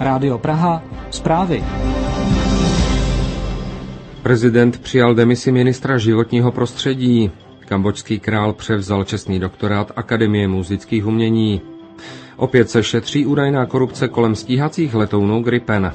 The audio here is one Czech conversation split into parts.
Rádio Praha, zprávy. Prezident přijal demisi ministra životního prostředí. Kambodžský král převzal čestný doktorát Akademie múzických umění. Opět se šetří údajná korupce kolem stíhacích letounů Gripen.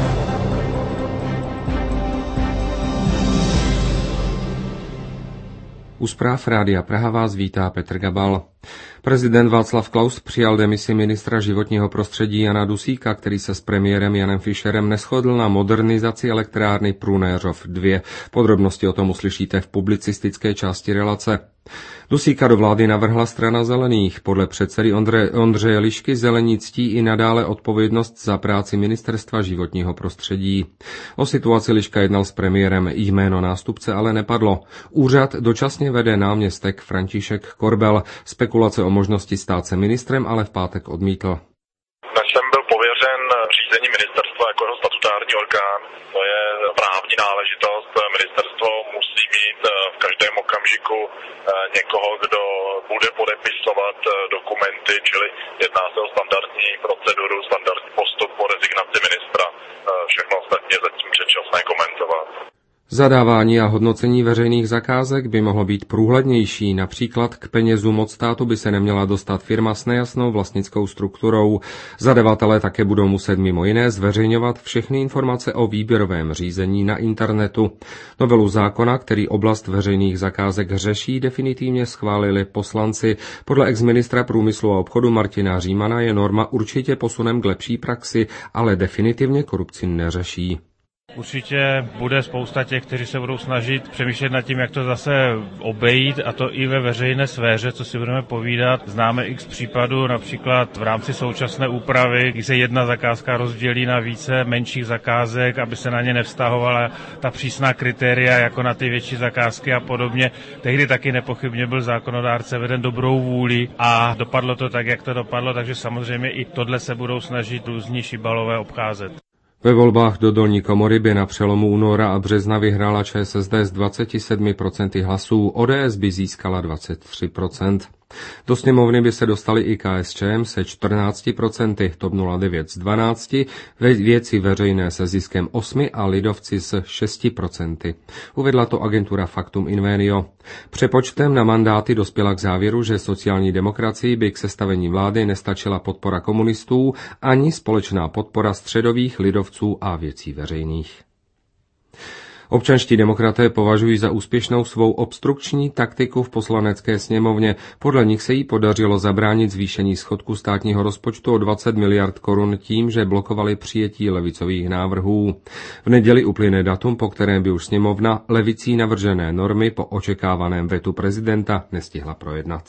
U zpráv Rádia Praha vás vítá Petr Gabal. Prezident Václav Klaus přijal demisi ministra životního prostředí Jana Dusíka, který se s premiérem Janem Fischerem neshodl na modernizaci elektrárny Prunéřov 2. Podrobnosti o tom uslyšíte v publicistické části relace. Dusíka do vlády navrhla strana Zelených. Podle předsedy Ondřeje Lišky Zelení ctí i nadále odpovědnost za práci ministerstva životního prostředí. O situaci Liška jednal s premiérem, jméno nástupce ale nepadlo. Úřad dočasně vede náměstek František Korbel. Spekulace o možnosti stát se ministrem ale v pátek odmítl. Než jsem byl pověřen řízení ministerstva jako jeho statutární orgán, to je právní náležitost. Ministerstvo musí mít v každém okamžiku někoho, kdo bude podepisovat dokumenty, čili jedná se o standardní proceduru, standardní postup po rezignaci ministra. Všechno ostatně zatím předčasné komentovat. Zadávání a hodnocení veřejných zakázek by mohlo být průhlednější, například k penězům od státu by se neměla dostat firma s nejasnou vlastnickou strukturou. Zadavatelé také budou muset mimo jiné zveřejňovat všechny informace o výběrovém řízení na internetu. Novelu zákona, který oblast veřejných zakázek řeší, definitivně schválili poslanci. Podle exministra průmyslu a obchodu Martina Římana je norma určitě posunem k lepší praxi, ale definitivně korupci neřeší. Určitě bude spousta těch, kteří se budou snažit přemýšlet nad tím, jak to zase obejít, a to i ve veřejné sféře, co si budeme povídat. Známe x případů, například v rámci současné úpravy, kdy se jedna zakázka rozdělí na více menších zakázek, aby se na ně nevztahovala ta přísná kritéria jako na ty větší zakázky a podobně. Tehdy taky nepochybně byl zákonodárce veden dobrou vůli a dopadlo to tak, jak to dopadlo, takže samozřejmě i tohle se budou snažit různí šibalové obcházet. Ve volbách do dolní komory by na přelomu února a března vyhrála ČSSD s 27% hlasů, ODS by získala 23%. Do sněmovny by se dostali i KSČM se 14%, TOP 09 s 12%, Věci veřejné se ziskem 8% a Lidovci s 6%. Uvedla to agentura Factum Invenio. Přepočtem na mandáty dospěla k závěru, že sociální demokracii by k sestavení vlády nestačila podpora komunistů ani společná podpora středových lidovců a Věcí veřejných. Občanští demokraté považují za úspěšnou svou obstrukční taktiku v poslanecké sněmovně. Podle nich se jí podařilo zabránit zvýšení schodku státního rozpočtu o 20 miliard korun tím, že blokovali přijetí levicových návrhů. V neděli uplyne datum, po kterém by už sněmovna levicí navržené normy po očekávaném vetu prezidenta nestihla projednat.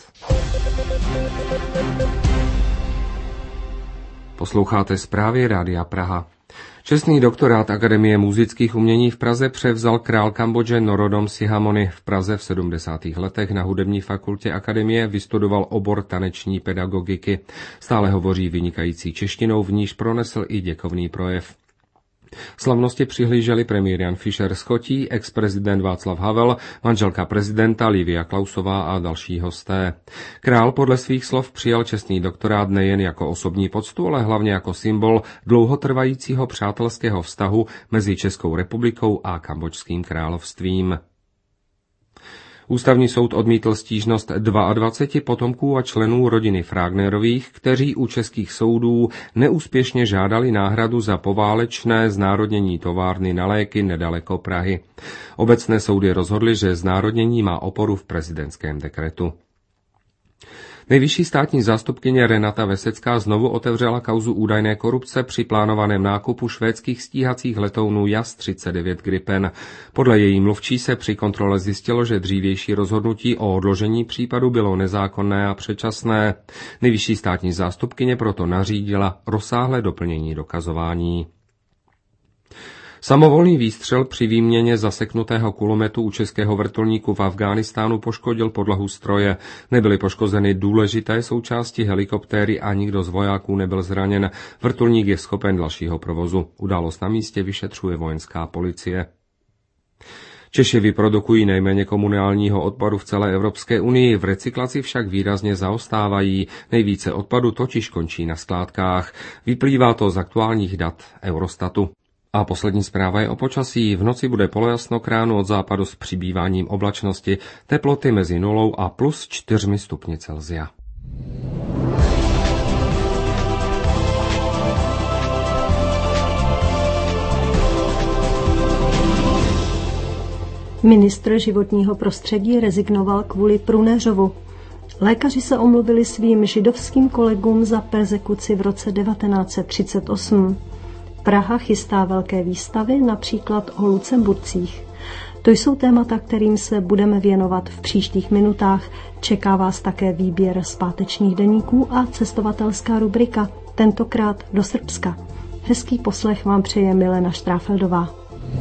Posloucháte zprávy Rádia Praha. Čestný doktorát Akademie múzických umění v Praze převzal král Kambodže Norodom Sihamoni. V Praze v 70. letech na hudební fakultě akademie vystudoval obor taneční pedagogiky. Stále hovoří vynikající češtinou, v níž pronesl i děkovný projev. Slavnosti přihlíželi premiér Jan Fischer z Chotí, ex-prezident Václav Havel, manželka prezidenta Livia Klausová a další hosté. Král podle svých slov přijal čestný doktorát nejen jako osobní poctu, ale hlavně jako symbol dlouhotrvajícího přátelského vztahu mezi Českou republikou a Kambodžským královstvím. Ústavní soud odmítl stížnost 22 potomků a členů rodiny Frágnerových, kteří u českých soudů neúspěšně žádali náhradu za poválečné znárodnění továrny na léky nedaleko Prahy. Obecné soudy rozhodly, že znárodnění má oporu v prezidentském dekretu. Nejvyšší státní zástupkyně Renata Vesecká znovu otevřela kauzu údajné korupce při plánovaném nákupu švédských stíhacích letounů JAS 39 Gripen. Podle její mluvčí se při kontrole zjistilo, že dřívější rozhodnutí o odložení případu bylo nezákonné a předčasné. Nejvyšší státní zástupkyně proto nařídila rozsáhlé doplnění dokazování. Samovolný výstřel při výměně zaseknutého kulometu u českého vrtulníku v Afghánistánu poškodil podlahu stroje. Nebyly poškozeny důležité součásti helikoptéry a nikdo z vojáků nebyl zraněn. Vrtulník je schopen dalšího provozu. Událost na místě vyšetřuje vojenská policie. Češi vyprodukují nejméně komunálního odpadu v celé Evropské unii, v recyklaci však výrazně zaostávají. Nejvíce odpadu totiž končí na skládkách. Vyplývá to z aktuálních dat Eurostatu. A poslední zpráva je o počasí. V noci bude polojasno, k ránu od západu s přibýváním oblačnosti, teploty mezi 0 a plus 4 stupni Celsia. Ministr životního prostředí rezignoval kvůli Prunéřovu. Lékaři se omluvili svým židovským kolegům za perzekuci v roce 1938. Praha chystá velké výstavy, například o Lucemburcích. To jsou témata, kterým se budeme věnovat v příštích minutách. Čeká vás také výběr z pátečních deníků a cestovatelská rubrika, tentokrát do Srbska. Hezký poslech vám přeje Milena Štráfeldová.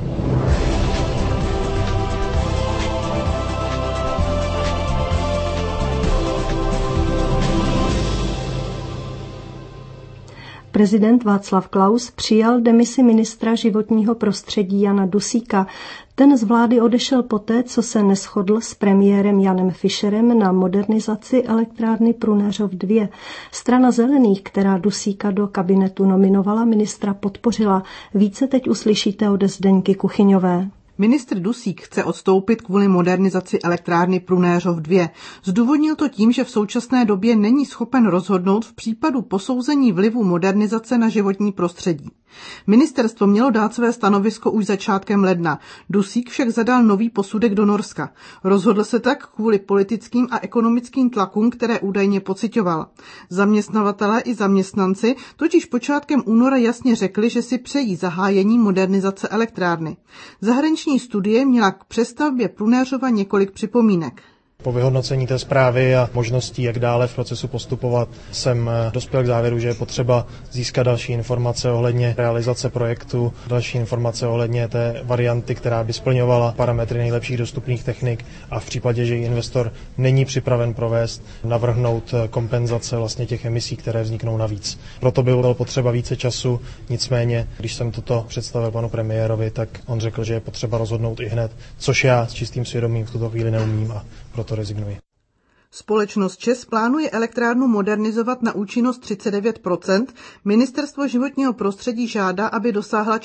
Prezident Václav Klaus přijal demisi ministra životního prostředí Jana Dusíka. Ten z vlády odešel poté, co se neshodl s premiérem Janem Fischerem na modernizaci elektrárny Prunéřov 2. Strana zelených, která Dusíka do kabinetu nominovala, ministra podpořila. Více teď uslyšíte od Zdeňky Kuchyňové. Ministr Dusík chce odstoupit kvůli modernizaci elektrárny Prunéřov 2. Zdůvodnil to tím, že v současné době není schopen rozhodnout v případu posouzení vlivu modernizace na životní prostředí. Ministerstvo mělo dát své stanovisko už začátkem ledna. Dusík však zadal nový posudek do Norska. Rozhodl se tak kvůli politickým a ekonomickým tlakům, které údajně pociťoval. Zaměstnavatelé i zaměstnanci totiž počátkem února jasně řekli, že si přejí zahájení modernizace elektrárny. Zahraniční studie měla k přestavbě Prunéřova několik připomínek. Po vyhodnocení té zprávy a možností, jak dále v procesu postupovat, jsem dospěl k závěru, že je potřeba získat další informace ohledně realizace projektu, další informace ohledně té varianty, která by splňovala parametry nejlepších dostupných technik a v případě, že ji investor není připraven provést, navrhnout kompenzace vlastně těch emisí, které vzniknou navíc. Proto bylo potřeba více času, nicméně, když jsem toto představil panu premiérovi, tak on řekl, že je potřeba rozhodnout i hned, což já s čistým svědomím v tuto chvíli neumím a proto rezignuji. Společnost ČEZ plánuje elektrárnu modernizovat na účinnost 39%, Ministerstvo životního prostředí žádá, aby dosáhla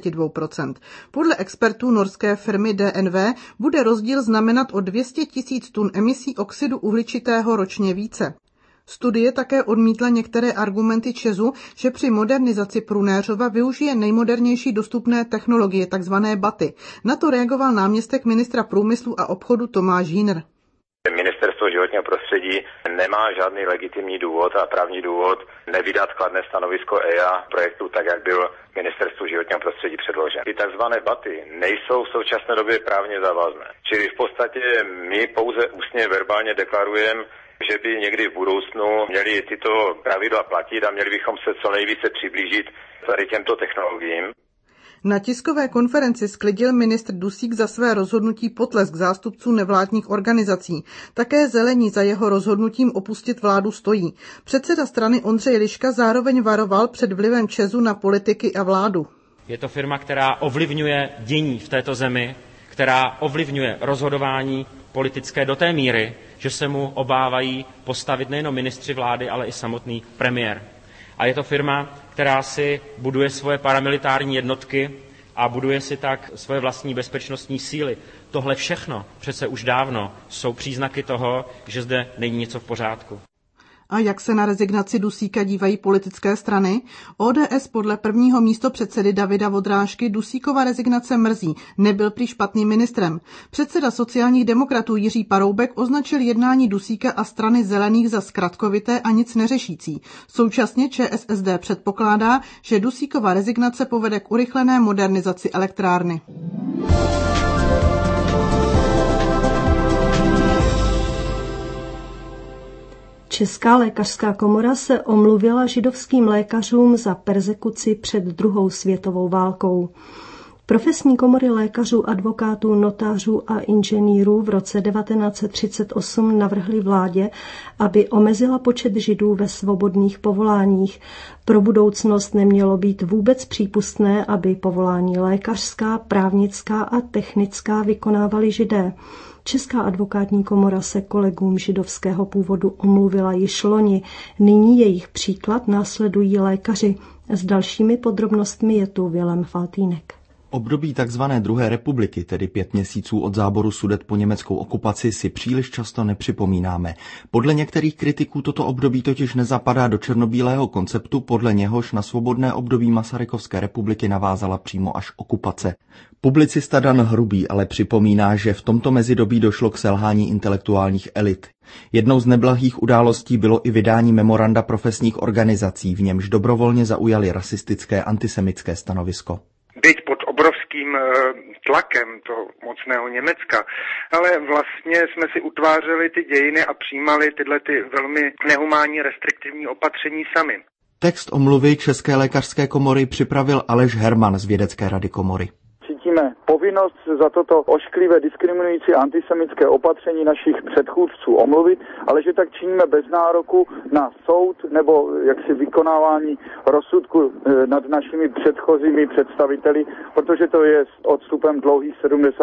42%. Podle expertů norské firmy DNV bude rozdíl znamenat o 200 000 tun emisí oxidu uhličitého ročně více. Studie také odmítla některé argumenty ČEZu, že při modernizaci Prunéřova využije nejmodernější dostupné technologie, takzvané BATy. Na to reagoval náměstek ministra průmyslu a obchodu Tomáš Hüner. Ministerstvo životního prostředí nemá žádný legitimní důvod a právní důvod nevydat kladné stanovisko EIA projektu tak, jak byl Ministerstvu životního prostředí předložen. Ty takzvané BATy nejsou v současné době právně závazné. Čili v podstatě my pouze ústně verbálně deklarujeme, že by někdy v budoucnu měli tyto pravidla platit a měli bychom se co nejvíce přiblížit tady těmto technologiím. Na tiskové konferenci sklidil ministr Dusík za své rozhodnutí potlesk zástupců nevládních organizací. Také zelení za jeho rozhodnutím opustit vládu stojí. Předseda strany Ondřej Liška zároveň varoval před vlivem ČEZu na politiky a vládu. Je to firma, která ovlivňuje dění v této zemi, která ovlivňuje rozhodování politické do té míry, že se mu obávají postavit nejen ministři vlády, ale i samotný premiér. A je to firma, která si buduje svoje paramilitární jednotky a buduje si tak svoje vlastní bezpečnostní síly. Tohle všechno přece už dávno jsou příznaky toho, že zde není něco v pořádku. A jak se na rezignaci Dusíka dívají politické strany? ODS podle prvního místopředsedy Davida Vodrážky Dusíkova rezignace mrzí, nebyl prý špatným ministrem. Předseda sociálních demokratů Jiří Paroubek označil jednání Dusíka a strany zelených za zkratkovité a nic neřešící. Současně ČSSD předpokládá, že Dusíkova rezignace povede k urychlené modernizaci elektrárny. Česká lékařská komora se omluvila židovským lékařům za perzekuci před druhou světovou válkou. Profesní komory lékařů, advokátů, notářů a inženýrů v roce 1938 navrhly vládě, aby omezila počet Židů ve svobodných povoláních. Pro budoucnost nemělo být vůbec přípustné, aby povolání lékařská, právnická a technická vykonávali Židé. Česká advokátní komora se kolegům židovského původu omluvila již loni. Nyní jejich příklad následují lékaři. S dalšími podrobnostmi je tu Vilém Faltýnek. Období tzv. Druhé republiky, tedy 5 měsíců od záboru Sudet po německou okupaci, si příliš často nepřipomínáme. Podle některých kritiků toto období totiž nezapadá do černobílého konceptu, podle něhož na svobodné období Masarykovské republiky navázala přímo až okupace. Publicista Dan Hrubý ale připomíná, že v tomto mezidobí došlo k selhání intelektuálních elit. Jednou z neblahých událostí bylo i vydání memoranda profesních organizací, v němž dobrovolně zaujali rasistické antisemické stanovisko. Byť pod obrovským tlakem toho mocného Německa, ale vlastně jsme si utvářeli ty dějiny a přijímali tyhle ty velmi nehumánní restriktivní opatření sami. Text omluvy České lékařské komory připravil Aleš Herman z Vědecké rady komory. Cítíme povinnost za toto ošklivé diskriminující antisemické opatření našich předchůdců omluvit, ale že tak činíme bez nároku na soud nebo jaksi vykonávání rozsudku nad našimi předchozími představiteli, protože to je s odstupem dlouhých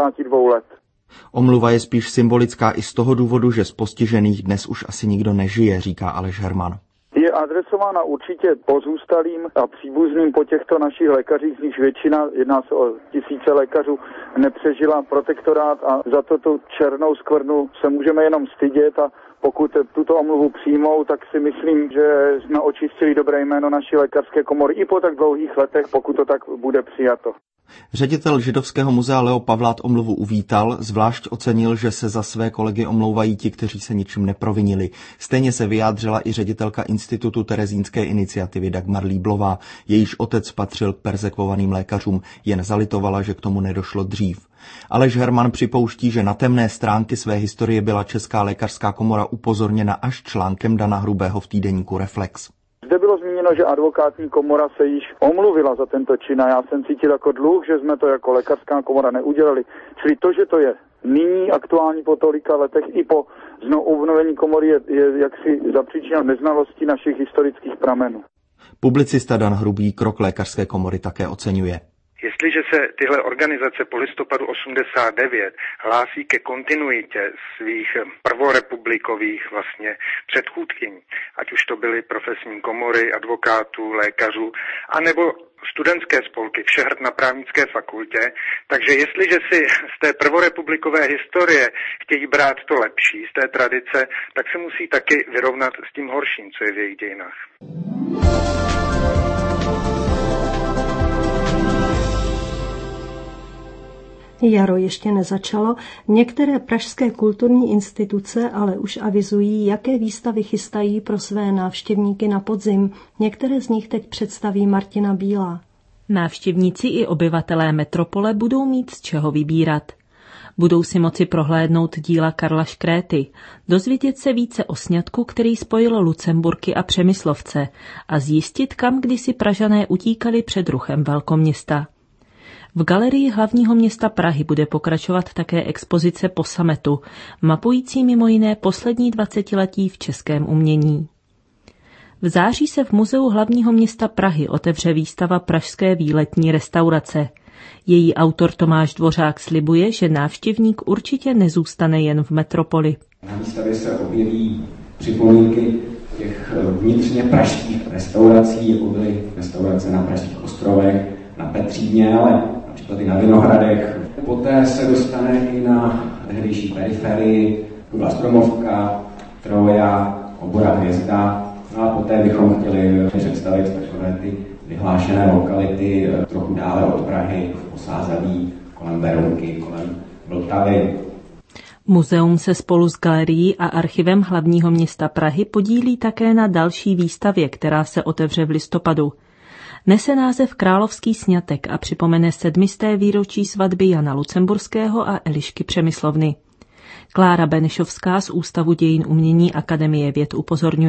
72 let. Omluva je spíš symbolická i z toho důvodu, že z postižených dnes už asi nikdo nežije, říká Aleš Herman. Je adresována určitě pozůstalým a příbuzným po těchto našich lékařích, z nich většina, jedná se o tisíce lékařů, nepřežila protektorát a za tu černou skvrnu se můžeme jenom stydět a pokud tuto omluvu přijmou, tak si myslím, že jsme očistili dobré jméno naší lékařské komory i po tak dlouhých letech, pokud to tak bude přijato. Ředitel Židovského muzea Leo Pavlát omluvu uvítal, zvlášť ocenil, že se za své kolegy omlouvají ti, kteří se ničím neprovinili. Stejně se vyjádřila i ředitelka Institutu Terezínské iniciativy Dagmar Líblová, jejíž otec patřil k perzekvovaným lékařům, jen zalitovala, že k tomu nedošlo dřív. Aleš Herman připouští, že na temné stránky své historie byla Česká lékařská komora upozorněna až článkem Dana Hrubého v týdeníku Reflex. Zde bylo zmíněno, že advokátní komora se již omluvila za tento čin a já jsem cítil jako dluh, že jsme to jako lékařská komora neudělali. Čili to, že to je nyní aktuální po tolika letech i po znovuobnovení komory je jaksi zapříčiněno neznalostí našich historických pramenů. Publicista Dan Hrubý krok lékařské komory také oceňuje. Jestliže se tyhle organizace po listopadu 89 hlásí ke kontinuitě svých prvorepublikových vlastně předchůdkyň, ať už to byly profesní komory, advokátů, lékařů, anebo studentské spolky Všehrad na právnické fakultě, takže jestliže si z té prvorepublikové historie chtějí brát to lepší, z té tradice, tak se musí taky vyrovnat s tím horším, co je v jejich dějinách. Jaro ještě nezačalo, některé pražské kulturní instituce ale už avizují, jaké výstavy chystají pro své návštěvníky na podzim. Některé z nich teď představí Martina Bílá. Návštěvníci i obyvatelé metropole budou mít z čeho vybírat. Budou si moci prohlédnout díla Karla Škréty, dozvědět se více o sňatku, který spojil Lucemburky a Přemyslovce a zjistit, kam kdysi Pražané utíkali před ruchem velkoměsta. V galerii hlavního města Prahy bude pokračovat také expozice po sametu, mapující mimo jiné poslední 20letí v českém umění. V září se v Muzeu hlavního města Prahy otevře výstava Pražské výletní restaurace. Její autor Tomáš Dvořák slibuje, že návštěvník určitě nezůstane jen v metropoli. Na výstavě se objeví připomínky těch vnitřně pražských restaurací, jako byly restaurace na pražských ostrovech, na Petříně, ale například i na Vinohradech. Poté se dostane i na tehdejší periferii, byla Stromovka, Troja, Obora Hvězda. No a poté bychom chtěli představit takové ty vyhlášené lokality trochu dále od Prahy, v Posázaví, kolem Berounky, kolem Vltavy. Muzeum se spolu s galerií a archivem hlavního města Prahy podílí také na další výstavě, která se otevře v listopadu. Nese název Královský sňatek a připomene 700. výročí svatby Jana Lucemburského a Elišky Přemyslovny. Klára Benešovská z Ústavu dějin umění Akademie věd upozorňuje.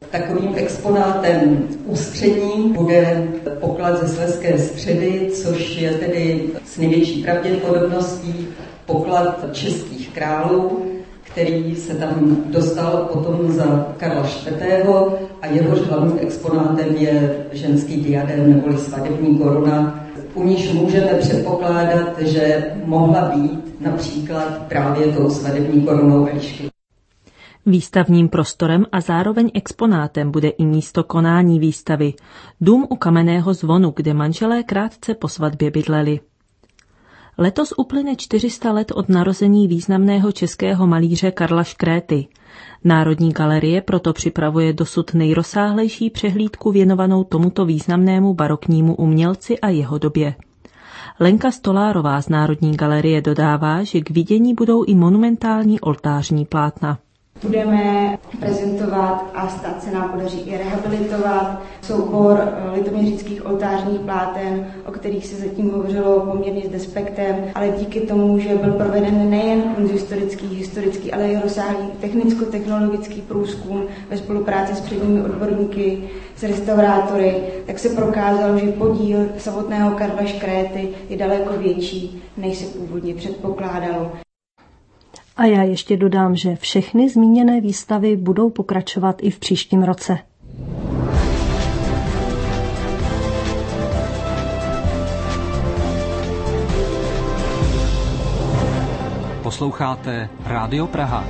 Takovým exponátem ústředním bude poklad ze Slezské Středy, což je tedy s největší pravděpodobností poklad českých králů, který se tam dostal potom za Karla IV. A jehož hlavním exponátem je ženský diadém neboli svatební koruna, u níž můžeme předpokládat, že mohla být například právě tou svatební korunou Elišky. Výstavním prostorem a zároveň exponátem bude i místo konání výstavy, dům u Kamenného zvonu, kde manželé krátce po svatbě bydleli. Letos uplyne 400 let od narození významného českého malíře Karla Škréty. Národní galerie proto připravuje dosud nejrozsáhlejší přehlídku věnovanou tomuto významnému baroknímu umělci a jeho době. Lenka Stolárová z Národní galerie dodává, že k vidění budou i monumentální oltářní plátna. Budeme prezentovat a snad se nám podaří i rehabilitovat soubor litoměřických oltářních pláten, o kterých se zatím hovořilo poměrně s despektem, ale díky tomu, že byl proveden nejen historický, ale i rozsáhlý technicko-technologický průzkum ve spolupráci s předními odborníky, s restaurátory, tak se prokázalo, že podíl samotného Karla Škréty je daleko větší, než se původně předpokládalo. A já ještě dodám, že všechny zmíněné výstavy budou pokračovat i v příštím roce. Posloucháte Rádio Praha.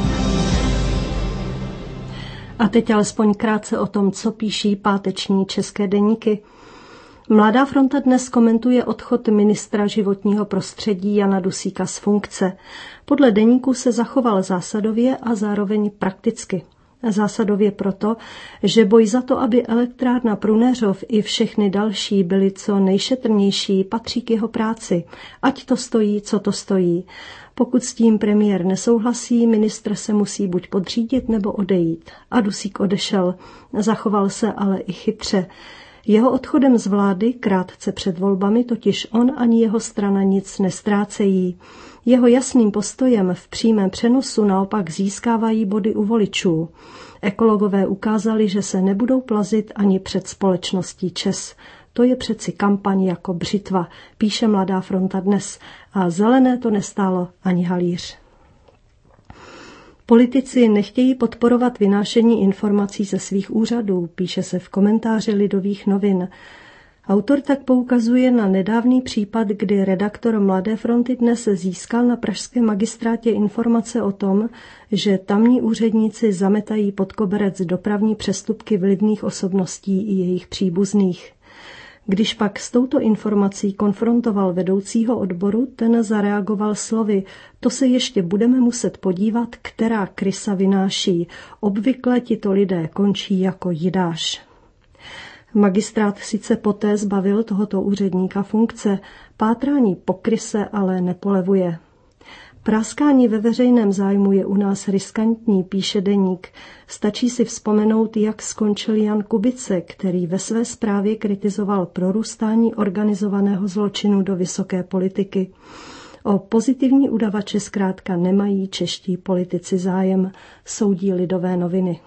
A teď alespoň krátce o tom, co píší páteční české deníky. Mladá fronta dnes komentuje odchod ministra životního prostředí Jana Dusíka z funkce. Podle deníku se zachoval zásadově a zároveň prakticky. Zásadově proto, že boj za to, aby elektrárna Prunéřov i všechny další byly co nejšetrnější, patří k jeho práci. Ať to stojí, co to stojí. Pokud s tím premiér nesouhlasí, ministr se musí buď podřídit nebo odejít. A Dusík odešel. Zachoval se ale i chytře. Jeho odchodem z vlády krátce před volbami totiž on ani jeho strana nic nestrácejí. Jeho jasným postojem v přímém přenosu naopak získávají body u voličů. Ekologové ukázali, že se nebudou plazit ani před společností ČEZ. To je přeci kampaň jako břitva, píše Mladá fronta dnes. A zelené to nestálo ani halíř. Politici nechtějí podporovat vynášení informací ze svých úřadů, píše se v komentáři Lidových novin. Autor tak poukazuje na nedávný případ, kdy redaktor Mladé fronty dnes získal na pražském magistrátě informace o tom, že tamní úředníci zametají pod koberec dopravní přestupky vlivných osobností i jejich příbuzných. Když pak s touto informací konfrontoval vedoucího odboru, ten zareagoval slovy: to se ještě budeme muset podívat, která krysa vynáší. Obvykle tito lidé končí jako jidáš. Magistrát sice poté zbavil tohoto úředníka funkce, pátrání po kryse ale nepolevuje. Práskání ve veřejném zájmu je u nás riskantní, píše deník. Stačí si vzpomenout, jak skončil Jan Kubice, který ve své zprávě kritizoval prorůstání organizovaného zločinu do vysoké politiky. O pozitivní udavače zkrátka nemají čeští politici zájem, soudí Lidové noviny.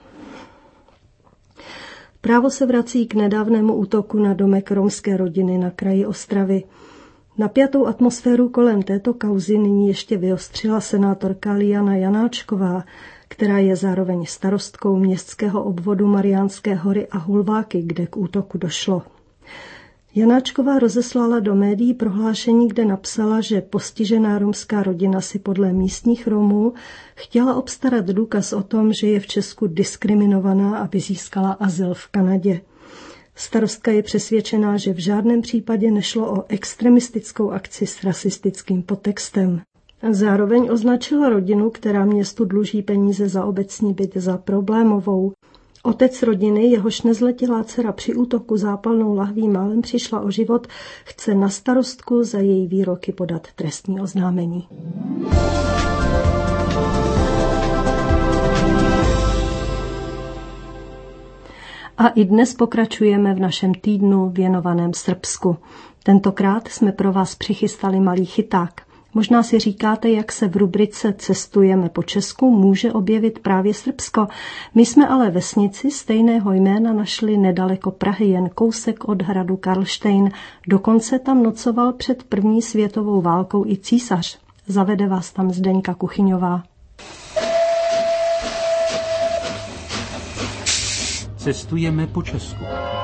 Právo se vrací k nedávnému útoku na domek romské rodiny na kraji Ostravy. Napjatou atmosféru kolem této kauzy nyní ještě vyostřila senátorka Liana Janáčková, která je zároveň starostkou městského obvodu Mariánské Hory a Hulváky, kde k útoku došlo. Janáčková rozeslala do médií prohlášení, kde napsala, že postižená romská rodina si podle místních Romů chtěla obstarat důkaz o tom, že je v Česku diskriminovaná, aby získala azyl v Kanadě. Starostka je přesvědčená, že v žádném případě nešlo o extremistickou akci s rasistickým podtextem. Zároveň označila rodinu, která městu dluží peníze za obecní byt, za problémovou. Otec rodiny, jehož nezletilá dcera při útoku zápalnou lahví málem přišla o život, chce na starostku za její výroky podat trestní oznámení. A i dnes pokračujeme v našem týdnu věnovaném Srbsku. Tentokrát jsme pro vás přichystali malý chyták. Možná si říkáte, jak se v rubrice Cestujeme po Česku může objevit právě Srbsko. My jsme ale vesnici stejného jména našli nedaleko Prahy, jen kousek od hradu Karlštejn. Dokonce tam nocoval před první světovou válkou i císař. Zavede vás tam Zdeňka Kuchyňová. Cestujeme po Česku.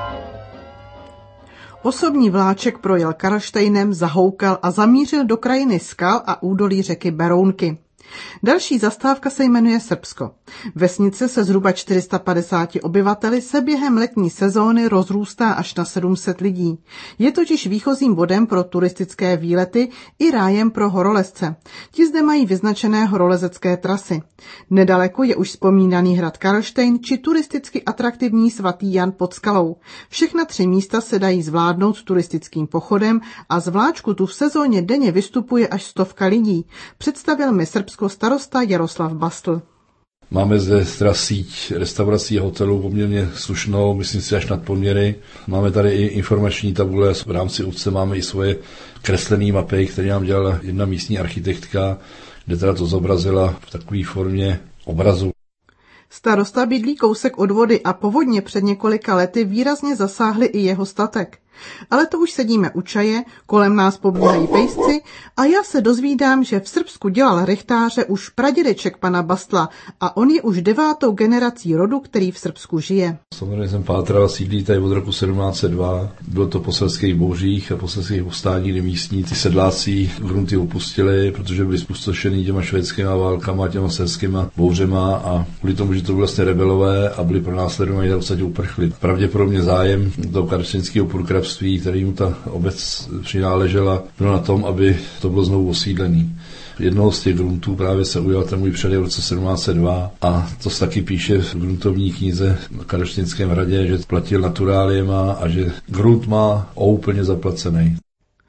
Osobní vláček projel Karlštejnem, zahoukal a zamířil do krajiny skal a údolí řeky Berounky. Další zastávka se jmenuje Srbsko. Vesnice se zhruba 450 obyvateli se během letní sezóny rozrůstá až na 700 lidí. Je totiž výchozím bodem pro turistické výlety i rájem pro horolezce. Ti zde mají vyznačené horolezecké trasy. Nedaleko je už vzpomínaný hrad Karlštejn či turisticky atraktivní svatý Jan pod Skalou. Všechna 3 místa se dají zvládnout turistickým pochodem a z vláčku tu v sezóně denně vystupuje až 100 lidí. Představil mi Srbsko starosta Jaroslav Bastl. Máme zde teda síť restaurací a hotelů poměrně slušnou, myslím si až nad poměry. Máme tady i informační tabule, v rámci obce máme i svoje kreslené mapy, které nám dělala jedna místní architektka, kde teda to zobrazila v takové formě obrazu. Starosta bydlí kousek od vody a povodně před několika lety výrazně zasáhly i jeho statek. Ale to už sedíme u čaje, kolem nás pobíhají pejsci a já se dozvídám, že v Srbsku dělal rychtáře už pradědeček pana Bastla a on je už 9. generací rodu, který v Srbsku žije. Samozřejmě jsem pátral, sídlí tady od roku 1702. Bylo to po selských bouřích a po selských povstání, kdy místní ty sedláci grunty opustili, protože byli spustošený těma švédskýma válkama, těma selskýma bouřema a kvůli tomu, že to byly vlastně rebelové a byli pronásledovaní, tak v podstatě uprchli. Pravděpodobně zájem do karlštejnského purkrabství, kterému ta obec přináležela, bylo na tom, aby to bylo znovu osídlený. Jednoho z těch gruntů právě se ujal ten můj předek v roce 1702 a to se taky píše v gruntovní knize na Karlštejnském hradě, že platil naturáliema a že grunt má úplně zaplacený.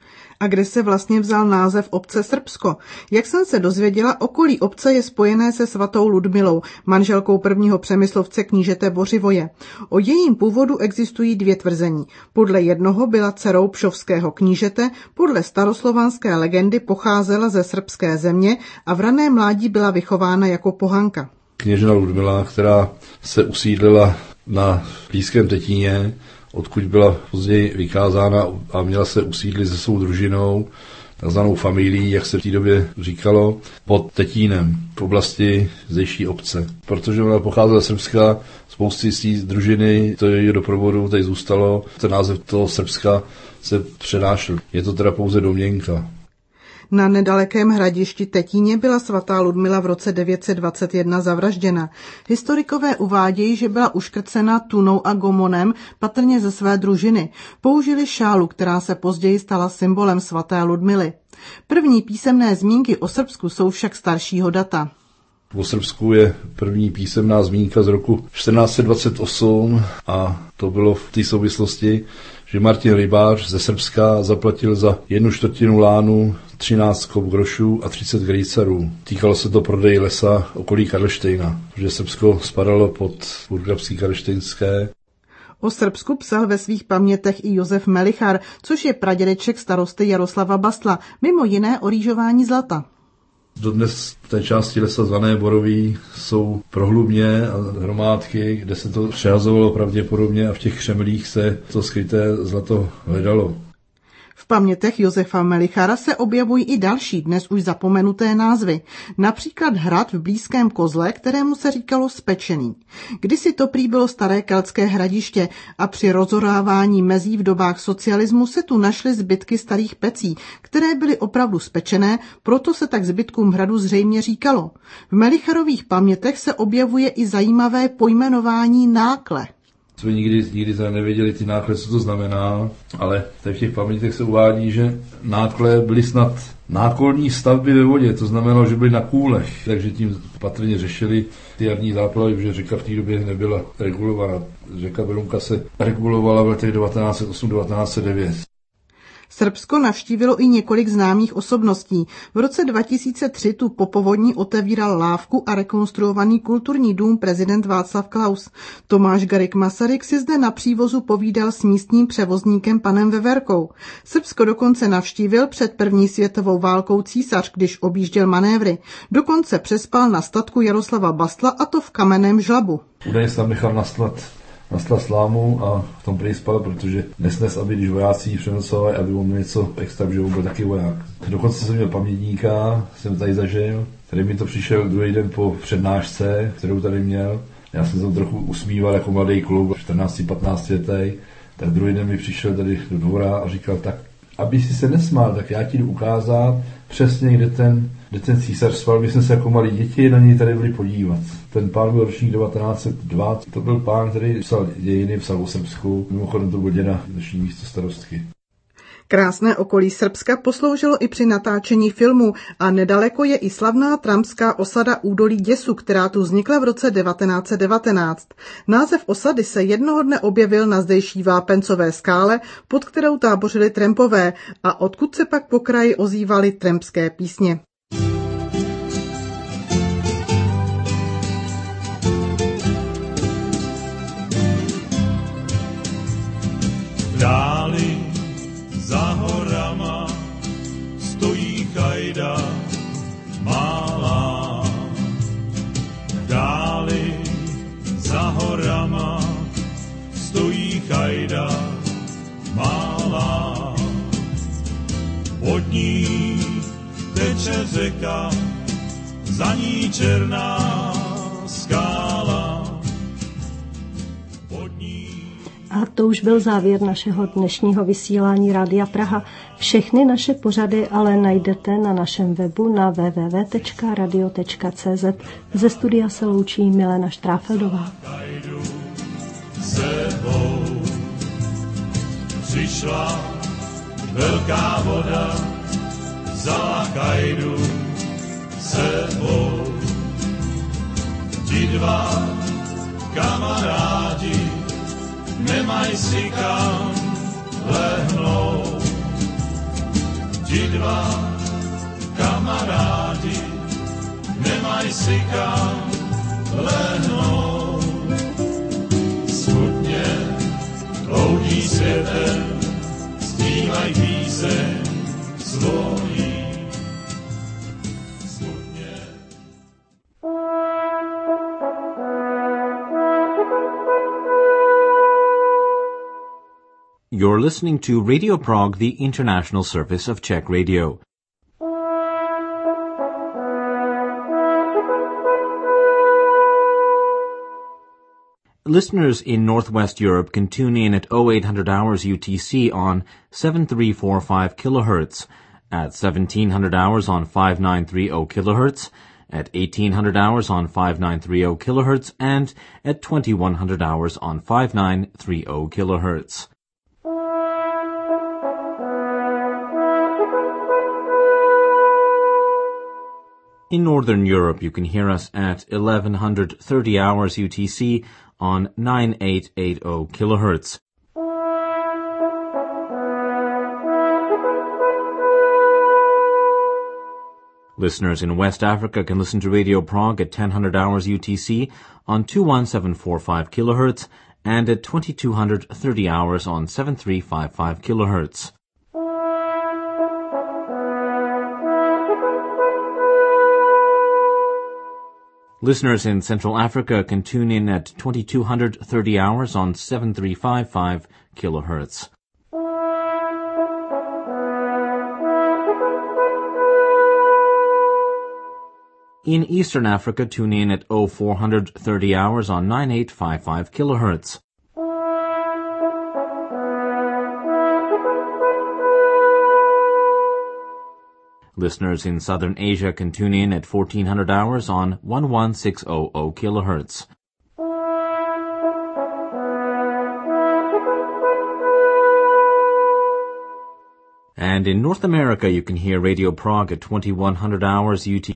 A kde se vlastně vzal název obce Srbsko? Jak jsem se dozvěděla, okolí obce je spojené se svatou Ludmilou, manželkou prvního přemyslovce knížete Bořivoje. O jejím původu existují 2 tvrzení. Podle jednoho byla dcerou pšovského knížete, podle staroslovanské legendy pocházela ze srbské země a v rané mládí byla vychována jako pohanka. Kněžna Ludmila, která se usídlila na blízkém Tetíně, odkud byla později vykázána a měla se usídlit se svou družinou, takzvanou familií, jak se v té době říkalo, pod Tetínem v oblasti zdejší obce. Protože ona pocházela z Srbska, spousty z té družiny, to je doprovodu, tady zůstalo, ten název toho Srbska se přenášel. Je to teda pouze domněnka. Na nedalekém hradišti Tetíně byla svatá Ludmila v roce 921 zavražděna. Historikové uvádějí, že byla uškrcena tunou a gomonem, patrně ze své družiny. Použili šálu, která se později stala symbolem svaté Ludmily. První písemné zmínky o Srbsku jsou však staršího data. O Srbsku je první písemná zmínka z roku 1428 a to bylo v té souvislosti, že Martin Rybář ze Srbska zaplatil za 1/4 lánu 13 kop grošů a 30 grejcarů. Týkalo se to prodeji lesa okolí Karlštejna, protože Srbsko spadalo pod burgrabství karlštejnské. O Srbsku psal ve svých pamětech i Josef Melichar, což je pradědeček starosty Jaroslava Bastla, mimo jiné o rýžování zlata. Dodnes v té části lesa zvané Borový jsou prohlubně a hromádky, kde se to přehazovalo pravděpodobně a v těch křemlích se to skryté zlato hledalo. V pamětech Josefa Melichara se objevují i další dnes už zapomenuté názvy. Například hrad v blízkém Kozle, kterému se říkalo Spečený. Kdysi to prý bylo staré keltské hradiště a při rozorávání mezí v dobách socialismu se tu našly zbytky starých pecí, které byly opravdu spečené, proto se tak zbytkům hradu zřejmě říkalo. V Melicharových pamětech se objevuje i zajímavé pojmenování Nákle. Jsme nikdy teda nevěděli ty nákle, co to znamená, ale v těch pamětech se uvádí, že nákle byly snad nákolní stavby ve vodě, to znamenalo, že byly na kůlech, takže tím patrně řešili ty jarní záplavy, protože řeka v té době nebyla regulovaná. Řeka Berounka se regulovala v letech 1908-1909. Srbsko navštívilo i několik známých osobností. V roce 2003 tu po povodní otevíral lávku a rekonstruovaný kulturní dům prezident Václav Klaus. Tomáš Garrigue Masaryk si zde na přívozu povídal s místním převozníkem panem Veverkou. Srbsko dokonce navštívil před první světovou válkou císař, když objížděl manévry. Dokonce přespal na statku Jaroslava Bastla, a to v kamenném žlabu. Údajně se tam nechal naslat slámu a v tom prý spal, protože nesnes, aby když vojáci přenocovali, aby on měl něco extra, že on byl taky voják. Dokonce jsem měl pamětníka, jsem tady zažil, který mi to přišel druhý den po přednášce, kterou tady měl. Já jsem tam trochu usmíval jako mladý kluk, 14-15 letý. Tak druhý den mi přišel tady do dvora a říkal, tak aby si se nesmál, tak já ti jdu ukázat přesně, kde ten císař spal. My jsme se jako malí děti na něj tady byli podívat. Ten pán byl ročník 1902, to byl pán, který psal dějiny, psal o Srbsku. Mimochodem to byl děda dnešní místostarostky. Krásné okolí Srbska posloužilo i při natáčení filmu a nedaleko je i slavná trampská osada Údolí děsu, která tu vznikla v roce 1919. Název osady se jednoho dne objevil na zdejší vápencové skále, pod kterou tábořili trampové a odkud se pak po kraji ozývaly trampské písně. Dáli za horama stojí chajda malá. Dáli za horama stojí chajda malá. Pod ní teče řeka, za ní černá skála. A to už byl závěr našeho dnešního vysílání Rádia Praha. Všechny naše pořady ale najdete na našem webu na www.radio.cz. Ze studia se loučí Milena Štráfeldová. Přišla velká voda, vzala kajdu sebou. Ti dva kamarádi nemaj si kam lehnout. Ti dva kamarádi nemaj si kam lehnout. Smutně loudí světem, zpívaj píseň svojí. You're listening to Radio Prague, the international service of Czech Radio. Listeners in Northwest Europe can tune in at 0800 hours UTC on 7345 kHz, at 1700 hours on 5930 kHz, at 1800 hours on 5930 kHz, and at 2100 hours on 5930 kHz. In Northern Europe, you can hear us at 1130 hours UTC on 9880 kHz. Listeners in West Africa can listen to Radio Prague at 1000 hours UTC on 21745 kHz and at 2230 hours on 7355 kHz. Listeners in Central Africa can tune in at 2230 hours on 7355 kHz. In Eastern Africa, tune in at 0430 hours on 9855 kHz. Listeners in Southern Asia can tune in at 1400 hours on 11600 kHz. And in North America, you can hear Radio Prague at 2100 hours UTC.